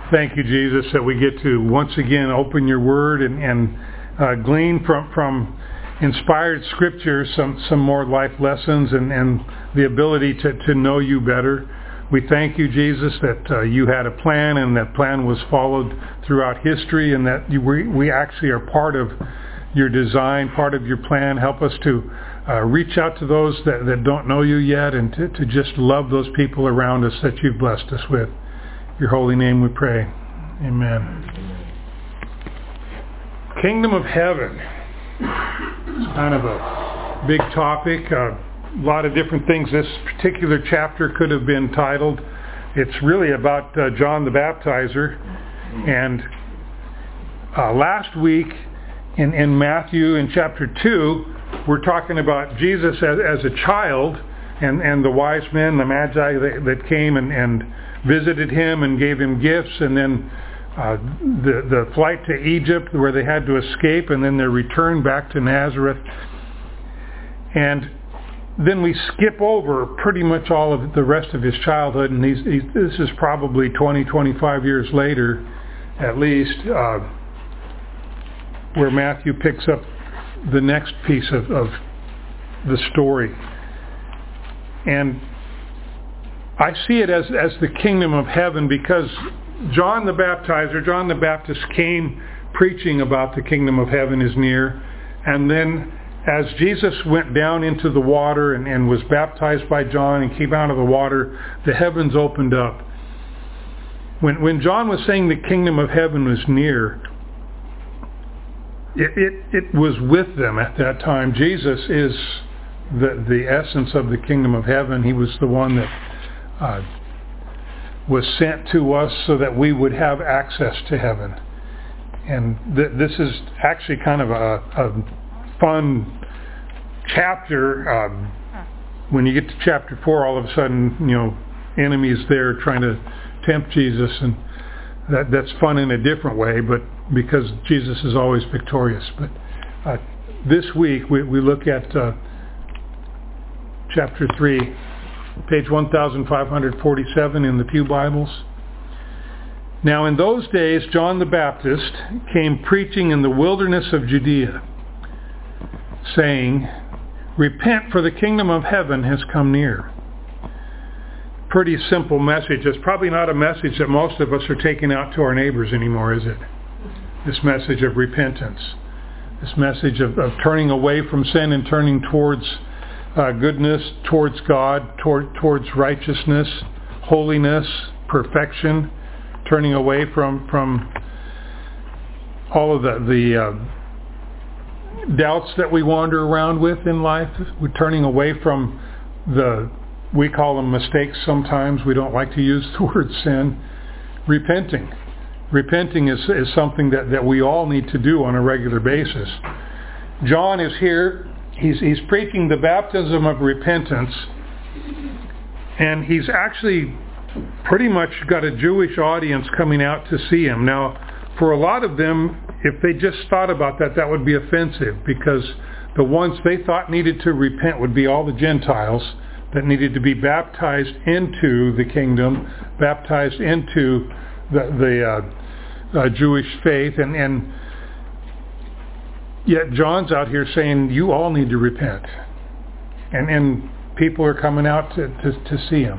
Thank you, Jesus, that we get to once again open your word and glean from inspired scripture some more life lessons and the ability to know you better. We thank you, Jesus, that you had a plan and that plan was followed throughout history, and that we actually are part of your design, part of your plan. Help us to reach out to those that don't know you yet, and to just love those people around us that you've blessed us with. In your holy name we pray. Amen. Kingdom of Heaven. It's kind of a big topic. A lot of different things this particular chapter could have been titled. It's really about John the Baptizer. And last week in Matthew in chapter 2, we're talking about Jesus as a child and the wise men, the magi that came and visited him and gave him gifts, and then the flight to Egypt where they had to escape, and then their return back to Nazareth. And then we skip over pretty much all of the rest of his childhood, and this is probably 25 years later at least, where Matthew picks up the next piece of the story. And I see it as the kingdom of heaven because John the Baptist came preaching about the kingdom of heaven is near. And then as Jesus went down into the water and was baptized by John and came out of the water, the heavens opened up. When John was saying the kingdom of heaven was near, it was with them at that time. Jesus is the essence of the kingdom of heaven. He was the one that was sent to us so that we would have access to heaven. And this is actually kind of a fun chapter. When you get to chapter 4, all of a sudden, enemies there trying to tempt Jesus, and that's fun in a different way, but because Jesus is always victorious. But this week we look at chapter 3, page 1547 in the Pew Bibles. Now in those days John the Baptist came preaching in the wilderness of Judea, saying, "Repent, for the kingdom of heaven has come near." Pretty simple message. It's probably not a message that most of us are taking out to our neighbors anymore, is it? This message of repentance. This message of turning away from sin and turning towards goodness, towards God, towards righteousness, holiness, perfection, turning away from all of the doubts that we wander around with in life. We're turning away from we call them mistakes sometimes. We don't like to use the word sin. Repenting. Repenting is something that we all need to do on a regular basis. John is here. He's preaching the baptism of repentance, and he's actually pretty much got a Jewish audience coming out to see him. Now, for a lot of them, if they just thought about that would be offensive, because the ones they thought needed to repent would be all the Gentiles that needed to be baptized into the kingdom, baptized into the Jewish faith, and yet John's out here saying you all need to repent, and people are coming out to see him.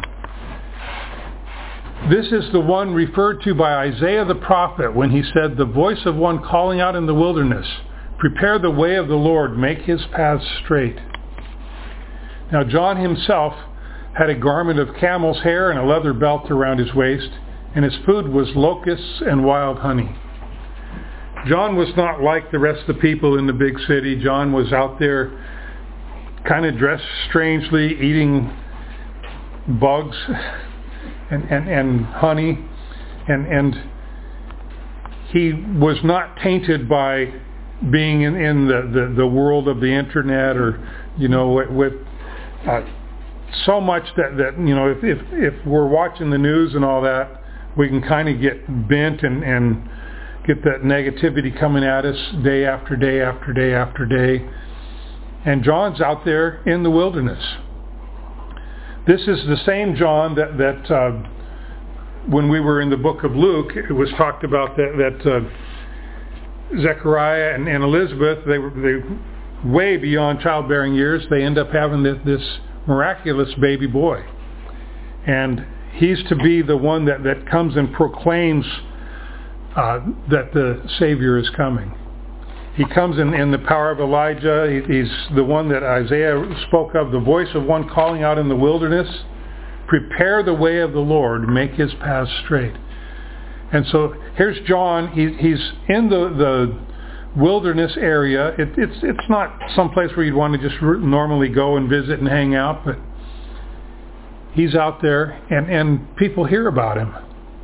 This is the one referred to by Isaiah the prophet when he said, "The voice of one calling out in the wilderness, prepare the way of the Lord, make his paths straight." Now John himself had a garment of camel's hair and a leather belt around his waist, and his food was locusts and wild honey. John was not like the rest of the people in the big city. John was out there kind of dressed strangely, eating bugs and honey, and he was not tainted by being in the world of the internet, or with so much that if we're watching the news and all that, we can kind of get bent and get that negativity coming at us day after day after day after day. And John's out there in the wilderness. This is the same John that when we were in the book of Luke, it was talked about that Zechariah and Elizabeth, they way beyond childbearing years. They end up having this miraculous baby boy. And he's to be the one that comes and proclaims that the Savior is coming. He comes in the power of Elijah. He's the one that Isaiah spoke of, the voice of one calling out in the wilderness, prepare the way of the Lord, make his paths straight. And so here's John. He's in the wilderness area. It's not someplace where you'd want to just normally go and visit and hang out, but he's out there, and people hear about him.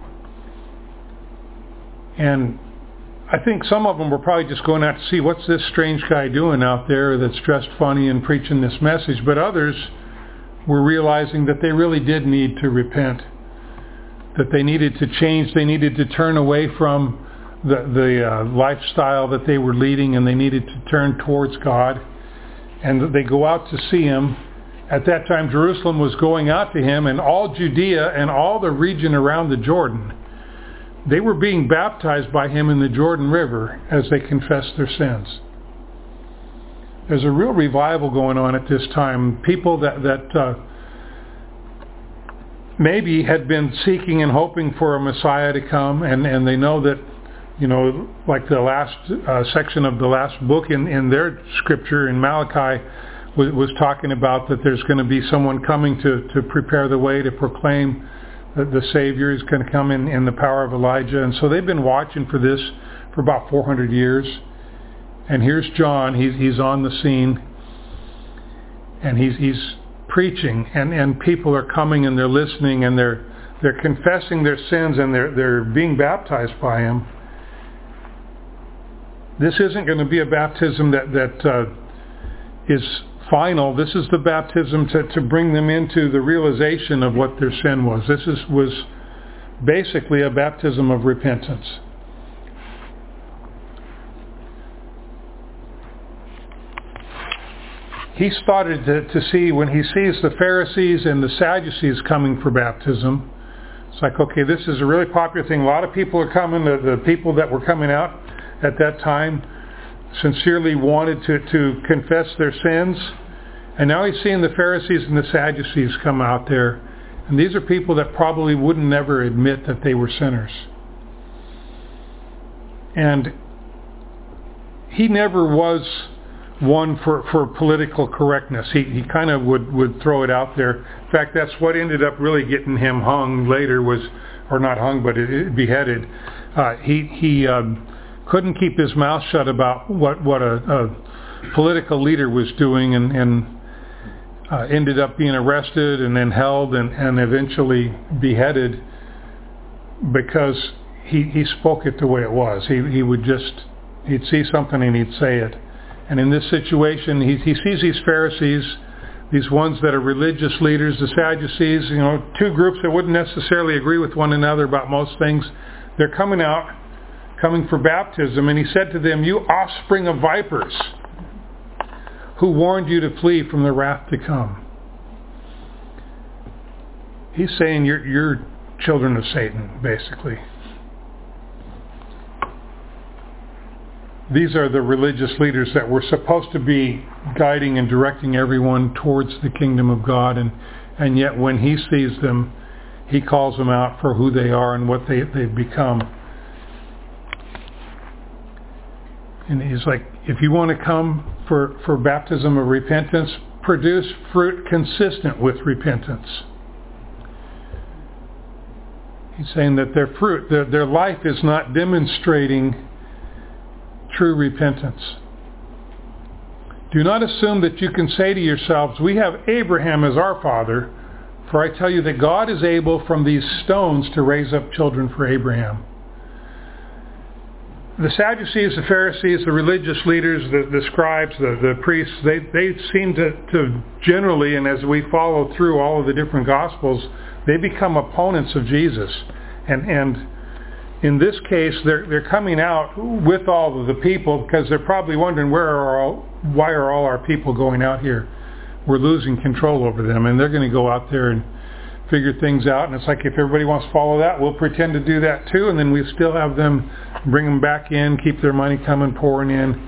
And I think some of them were probably just going out to see what's this strange guy doing out there that's dressed funny and preaching this message. But others were realizing that they really did need to repent, that they needed to change, they needed to turn away from the lifestyle that they were leading, and they needed to turn towards God. And they go out to see him. At that time, Jerusalem was going out to him, and all Judea and all the region around the Jordan, they were being baptized by him in the Jordan River as they confessed their sins. There's a real revival going on at this time. People that maybe had been seeking and hoping for a Messiah to come, and they know that, like the last section of the last book in their scripture in Malachi was talking about that there's going to be someone coming to prepare the way, to proclaim that the Savior is going to come in the power of Elijah. And so they've been watching for this for about 400 years. And here's John. He's on the scene, and he's preaching, and people are coming and they're listening, and they're confessing their sins, and they're being baptized by him. This isn't going to be a baptism that is final. This is the baptism to bring them into the realization of what their sin was. This was basically a baptism of repentance. He started to see, when he sees the Pharisees and the Sadducees coming for baptism, it's like, okay, this is a really popular thing. A lot of people are coming. The people that were coming out at that time sincerely wanted to confess their sins. And now he's seeing the Pharisees and the Sadducees come out there. And these are people that probably wouldn't never admit that they were sinners. And he never was one for political correctness. He kind of would throw it out there. In fact, that's what ended up really getting him hung later, or not hung, but beheaded. He couldn't keep his mouth shut about what a political leader was doing, and ended up being arrested and then held and eventually beheaded because he spoke it the way it was. He'd see something and he'd say it. And in this situation, he sees these Pharisees, these ones that are religious leaders, the Sadducees, two groups that wouldn't necessarily agree with one another about most things. They're coming for baptism, and he said to them, "You offspring of vipers, who warned you to flee from the wrath to come?" He's saying you're children of Satan, basically. These are the religious leaders that were supposed to be guiding and directing everyone towards the kingdom of God, and yet when he sees them, he calls them out for who they are and what they've become. And he's like, if you want to come for baptism of repentance, produce fruit consistent with repentance. He's saying that their fruit, their life is not demonstrating true repentance. Do not assume that you can say to yourselves, "We have Abraham as our father," for I tell you that God is able from these stones to raise up children for Abraham. The Sadducees, the Pharisees, the religious leaders, the scribes, the priests, they seem to generally, and as we follow through all of the different Gospels, they become opponents of Jesus. And in this case, they're coming out with all of the people because they're probably wondering, why are all our people going out here? We're losing control over them. And they're going to go out there and figure things out. And it's like, if everybody wants to follow that, we'll pretend to do that too. And then we still have them bring them back in, keep their money coming, pouring in.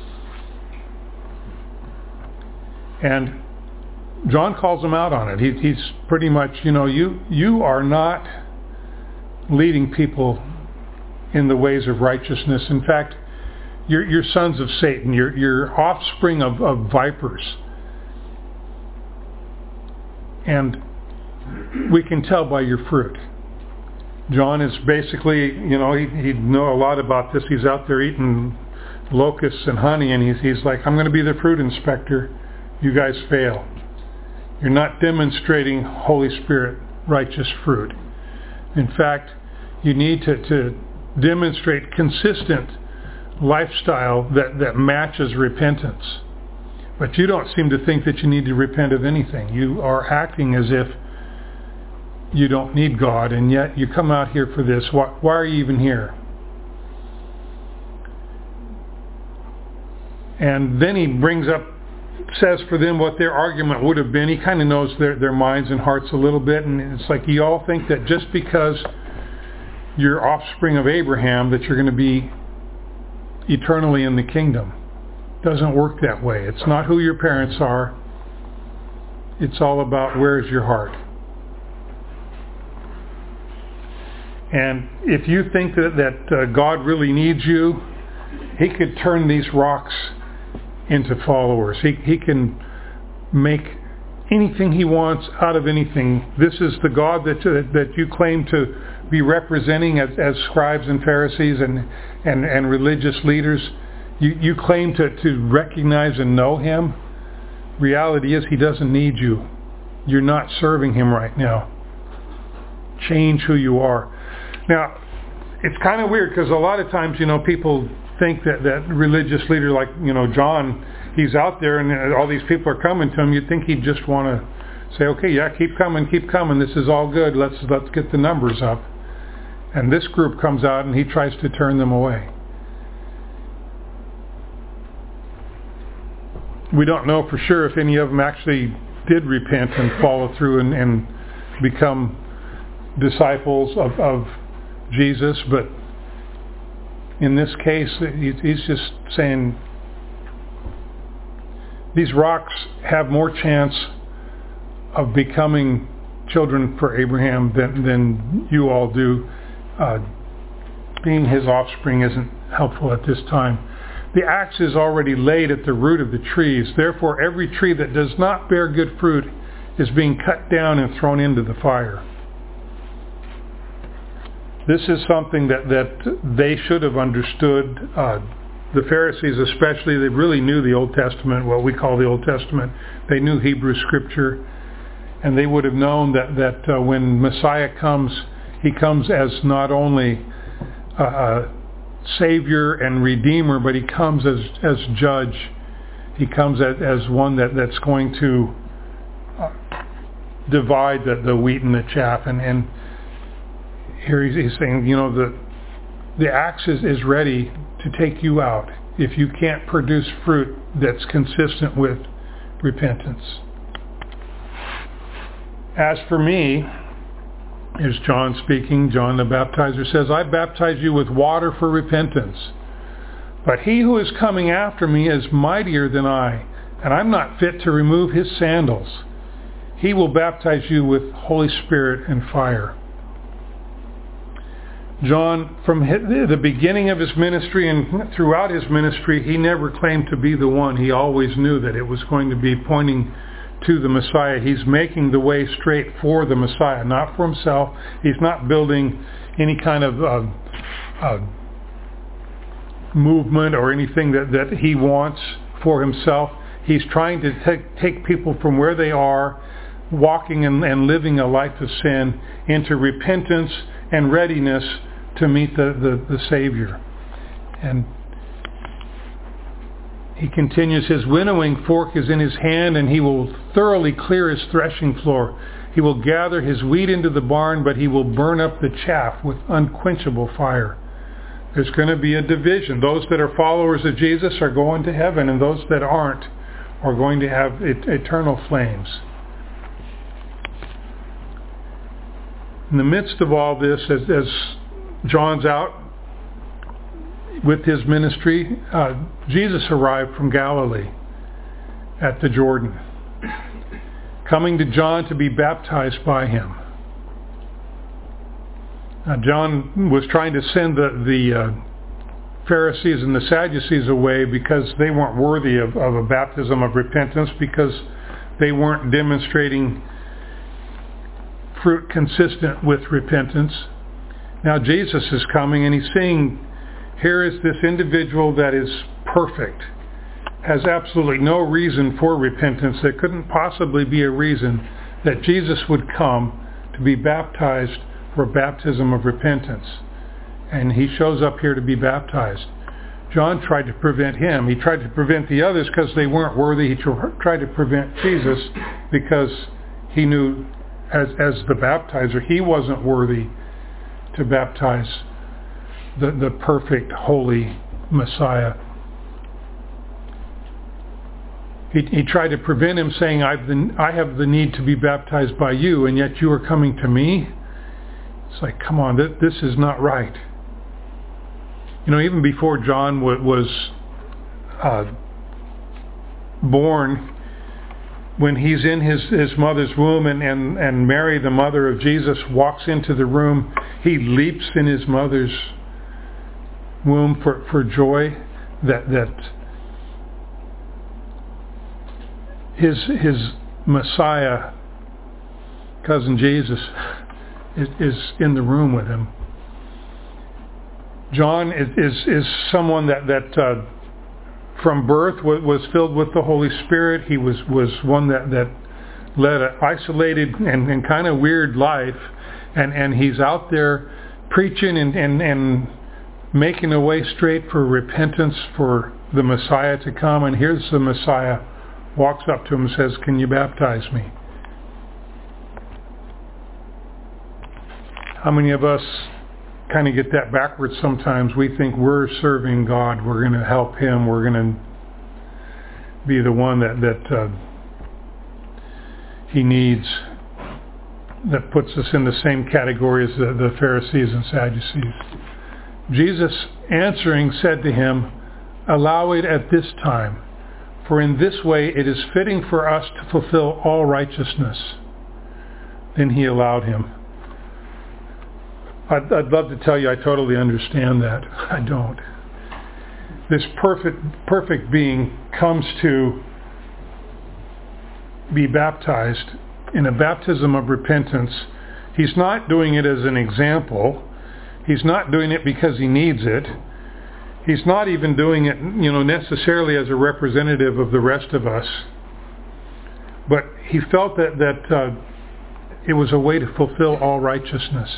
And John calls them out on it. He's pretty much, you are not leading people in the ways of righteousness. In fact, you're sons of Satan. You're offspring of vipers. And we can tell by your fruit. John is basically, he'd know a lot about this. He's out there eating locusts and honey, and he's like, I'm going to be the fruit inspector. You guys fail. You're not demonstrating Holy Spirit righteous fruit. In fact, you need to demonstrate consistent lifestyle that matches repentance. But you don't seem to think that you need to repent of anything. You are acting as if you don't need God, and yet you come out here for this. Why are you even here? And then he says for them what their argument would have been. He kind of knows their minds and hearts a little bit, and it's like, you all think that just because you're offspring of Abraham that you're going to be eternally in the kingdom. It doesn't work that way. It's not who your parents are. It's all about where's your heart. And if you think that God really needs you, He could turn these rocks into followers. He can make anything He wants out of anything. This is the God that you claim to be representing as scribes and Pharisees and religious leaders. You claim to recognize and know Him. Reality is He doesn't need you. You're not serving Him right now. Change who you are. Now, it's kind of weird because a lot of times, people think that religious leader like, John, he's out there and all these people are coming to him. You'd think he'd just want to say, okay, yeah, keep coming. This is all good. Let's get the numbers up. And this group comes out and he tries to turn them away. We don't know for sure if any of them actually did repent and follow through and become disciples of Jesus, but in this case, he's just saying these rocks have more chance of becoming children for Abraham than you all do. Being his offspring isn't helpful at this time. The axe is already laid at the root of the trees. Therefore, every tree that does not bear good fruit is being cut down and thrown into the fire. This is something that they should have understood. The Pharisees especially, they really knew the Old Testament, what we call the Old Testament. They knew Hebrew Scripture, and they would have known that when Messiah comes, He comes as not only a Savior and Redeemer, but He comes as Judge. He comes as one that's going to divide the wheat and the chaff. And here he's saying, the axe is ready to take you out if you can't produce fruit that's consistent with repentance. As for me, here's John speaking. John the Baptizer says, I baptize you with water for repentance. But He who is coming after me is mightier than I, and I'm not fit to remove His sandals. He will baptize you with Holy Spirit and fire. John, from the beginning of his ministry and throughout his ministry, he never claimed to be the one. He always knew that it was going to be pointing to the Messiah. He's making the way straight for the Messiah, not for himself. He's not building any kind of movement or anything that he wants for himself. He's trying to take people from where they are, walking and living a life of sin, into repentance and readiness to meet the Savior. And he continues, His winnowing fork is in His hand, and He will thoroughly clear His threshing floor. He will gather His wheat into the barn, but He will burn up the chaff with unquenchable fire. There's going to be a division. Those that are followers of Jesus are going to heaven, and those that aren't are going to have eternal flames. In the midst of all this, as John's out with his ministry, Jesus arrived from Galilee at the Jordan, coming to John to be baptized by him. John was trying to send the Pharisees and the Sadducees away because they weren't worthy of a baptism of repentance, because they weren't demonstrating fruit consistent with repentance. Now Jesus is coming, and he's saying, here is this individual that is perfect, has absolutely no reason for repentance. There couldn't possibly be a reason that Jesus would come to be baptized for a baptism of repentance. And he shows up here to be baptized. John tried to prevent him. He tried to prevent the others because they weren't worthy. He tried to prevent Jesus because he knew, as the baptizer, he wasn't worthy to baptize the perfect, holy Messiah. He tried to prevent him, saying, I have the need to be baptized by you, and yet you are coming to me? It's like, come on, this is not right. You know, even before John was born, when he's in his mother's womb, and Mary, the mother of Jesus, walks into the room, he leaps in his mother's womb for joy that his Messiah, cousin Jesus, is in the room with him. John is someone that from birth was filled with the Holy Spirit. He was one that led an isolated and kind of weird life, and he's out there preaching and making a way straight for repentance for the Messiah to come. And here's the Messiah, walks up to him and says, can you baptize me? How many of us kind of get that backwards sometimes? We think we're serving God, we're going to help him, we're going to be the one that he needs, that puts us in the same category as the Pharisees and Sadducees. Jesus answering said to him, allow it at this time, for in this way it is fitting for us to fulfill all righteousness. Then he allowed him. I'd love to tell you I totally understand that. I don't. This perfect being comes to be baptized in a baptism of repentance. He's not doing it as an example. He's not doing it because he needs it. He's not even doing it, necessarily as a representative of the rest of us. But he felt that it was a way to fulfill all righteousness.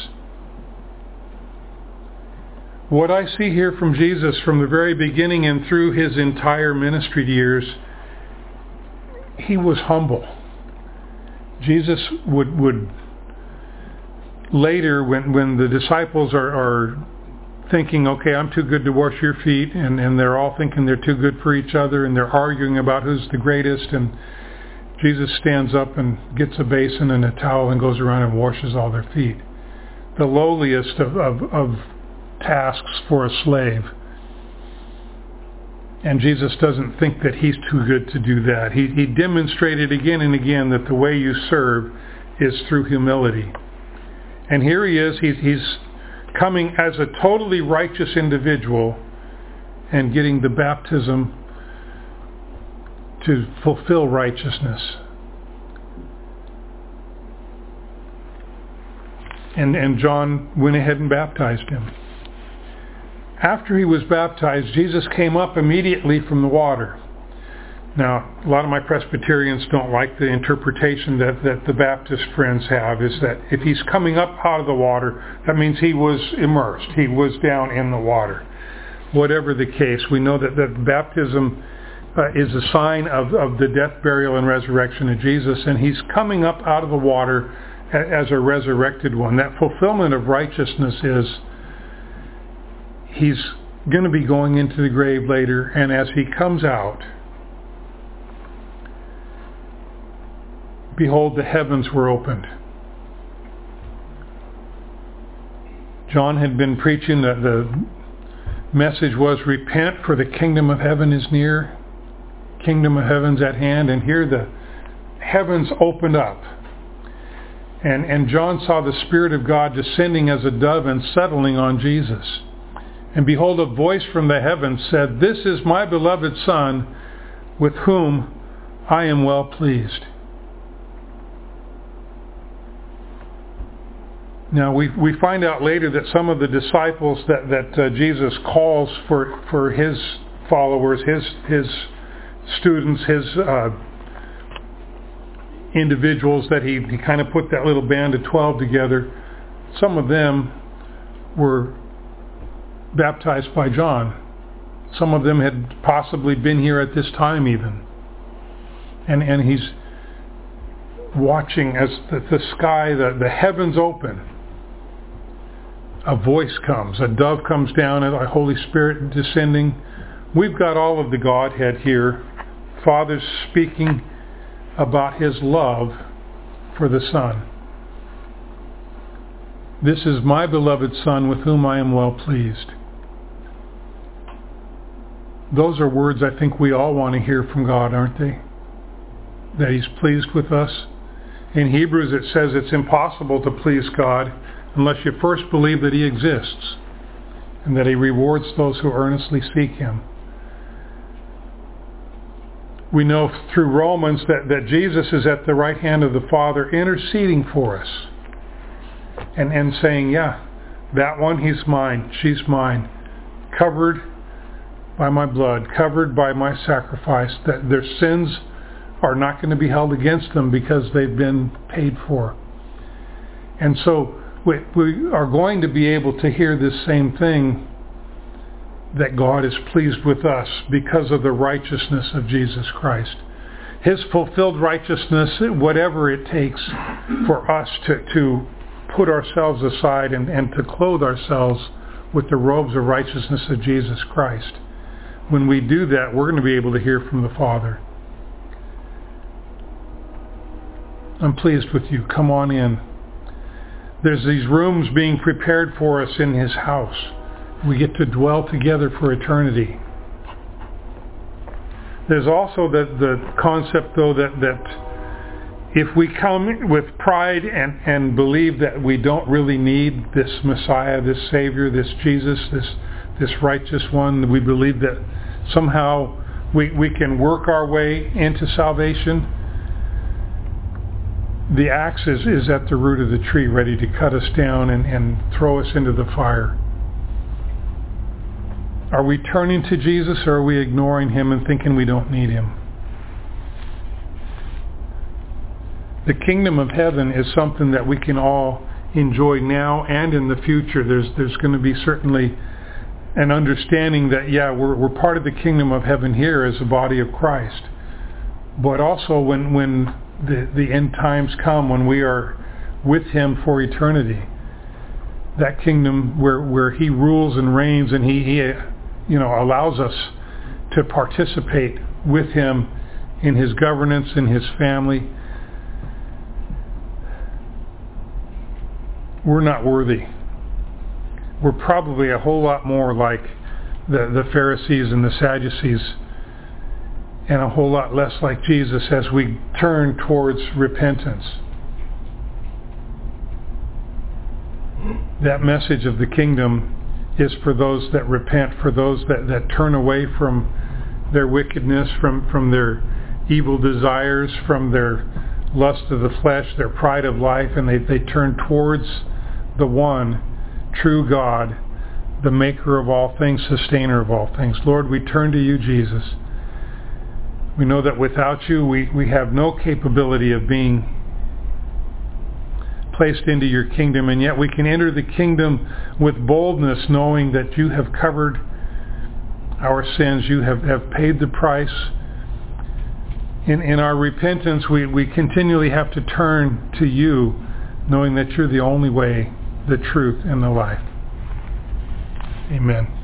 What I see here from Jesus from the very beginning and through his entire ministry years, he was humble. Jesus would later, when the disciples are thinking, okay, I'm too good to wash your feet, and they're all thinking they're too good for each other, and they're arguing about who's the greatest, and Jesus stands up and gets a basin and a towel and goes around and washes all their feet. The lowliest of tasks for a slave. And Jesus doesn't think that he's too good to do that. He demonstrated again and again that the way you serve is through humility. And here he is, he's coming as a totally righteous individual and getting the baptism to fulfill righteousness. And John went ahead and baptized him. After he was baptized, Jesus came up immediately from the water. Now, a lot of my Presbyterians don't like the interpretation that the Baptist friends have, is that if he's coming up out of the water, that means he was immersed. He was down in the water. Whatever the case, we know that baptism is a sign of the death, burial, and resurrection of Jesus, and he's coming up out of the water as a resurrected one. That fulfillment of righteousness is he's going to be going into the grave later, and as he comes out, behold, the heavens were opened. John had been preaching that the message was, repent, for the kingdom of heaven is near. Kingdom of heaven's at hand. And here the heavens opened up. And John saw the Spirit of God descending as a dove and settling on Jesus. And behold, a voice from the heavens said, "This is my beloved Son, with whom I am well pleased." Now we find out later that some of the disciples that Jesus calls for his followers, his students, his individuals that he kind of put that little band of 12 together, some of them were baptized by John. Some of them had possibly been here at this time even. And he's watching as the sky, the heavens open. A voice comes, a dove comes down, and the Holy Spirit descending. We've got all of the Godhead here. Father's speaking about his love for the Son. This is my beloved Son, with whom I am well pleased. Those are words I think we all want to hear from God, aren't they? That he's pleased with us. In Hebrews it says it's impossible to please God unless you first believe that he exists and that he rewards those who earnestly seek him. We know through Romans that Jesus is at the right hand of the Father interceding for us and saying, yeah, that one, he's mine, she's mine, covered by my blood, covered by my sacrifice, that their sins are not going to be held against them because they've been paid for. And so we are going to be able to hear this same thing, that God is pleased with us because of the righteousness of Jesus Christ. His fulfilled righteousness, whatever it takes for us to put ourselves aside and to clothe ourselves with the robes of righteousness of Jesus Christ. When we do that, we're going to be able to hear from the Father. I'm pleased with you. Come on in. There's these rooms being prepared for us in his house. We get to dwell together for eternity. There's also the concept, though, that if we come with pride and believe that we don't really need this Messiah, this Savior, this Jesus, this righteous one, we believe that somehow we can work our way into salvation, the axe is at the root of the tree, ready to cut us down and throw us into the fire. Are we turning to Jesus, or are we ignoring him and thinking we don't need him? The kingdom of heaven is something that we can all enjoy now and in the future. There's going to be certainly an understanding that, yeah, we're part of the kingdom of heaven here as a body of Christ. But also when the end times come, when we are with him for eternity, that kingdom where he rules and reigns, and he allows us to participate with him in his governance, in his family. We're not worthy. We're probably a whole lot more like the Pharisees and the Sadducees, and a whole lot less like Jesus as we turn towards repentance. That message of the kingdom is for those that repent, for those that turn away from their wickedness, from their evil desires, from their lust of the flesh, their pride of life, and they turn towards the one true God, the maker of all things, sustainer of all things. Lord, we turn to you, Jesus. We know that without you, we have no capability of being placed into your kingdom, and yet we can enter the kingdom with boldness, knowing that you have covered our sins. You have paid the price. In our repentance, we continually have to turn to you, knowing that you're the only way, the truth, and the life. Amen.